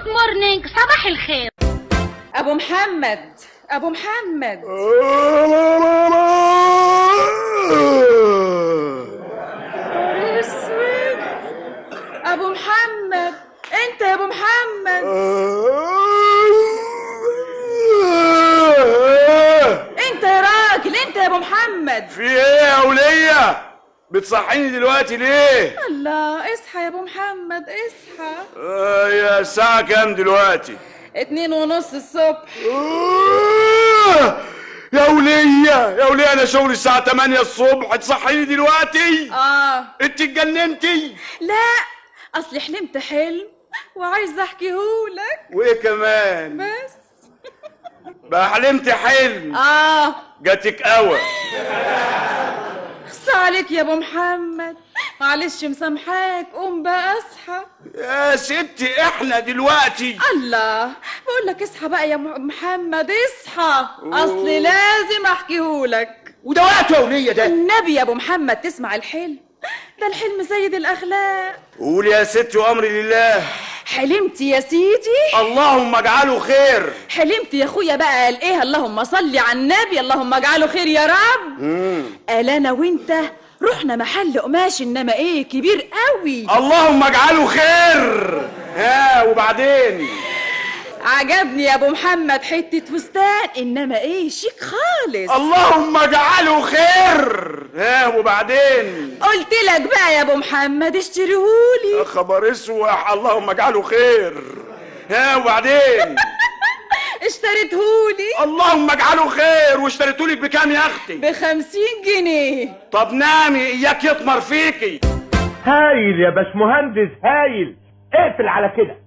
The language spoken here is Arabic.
جود مورنينج، صباح الخير. ابو محمد ابو محمد. اسود. ابو محمد، انت يا ابو محمد؟ انت يا راجل، انت يا ابو محمد؟ في ايه يا ولية؟ بتصحيني دلوقتي ليه؟ الله، اصحى يا ابو محمد اصحى. يا الساعة كام دلوقتي؟ 2:30 الصبح. يا ولية يا ولية، انا شغلي الساعة 8 الصبح، تصحيني دلوقتي؟ انت اتجننتي؟ لا، اصلي حلمت حلم وعايزه احكيهولك. وايه كمان؟ بس بقى حلمت حلم؟ جاتك قوي. خص عليك يا ابو محمد، معلش مسامحاك، قوم بقى اصحى. يا ستي احنا دلوقتي. الله، بقول لك اصحى بقى يا محمد اصحى، اصلي لازم احكيهولك. وده وقته يا ولية ده؟ النبي يا ابو محمد تسمع الحلم ده، الحلم سيد الاخلاق. قول يا ستي وامري لله. حلمت يا سيدي. اللهم اجعله خير. حلمت يا اخويا بقى، قال ايه؟ اللهم صل على النبي، اللهم اجعله خير يا رب. قال انا وانت رحنا محل قماش، انما ايه كبير قوي. اللهم اجعله خير. وبعدين؟ عجبني يا ابو محمد حتة فستان، انما ايه شيك خالص. اللهم اجعله خير. وبعدين؟ قلت لك بقى يا ابو محمد اشتريهولي. يا خبر اسوح، اللهم اجعله خير. وبعدين؟ اشتريتهولي. اللهم اجعله خير. واشتريتهولك بكام يا اختي؟ ب50 جنيه. طب نامي اياك يطمر فيكي. هايل يا باشمهندس هايل، اقفل على كده.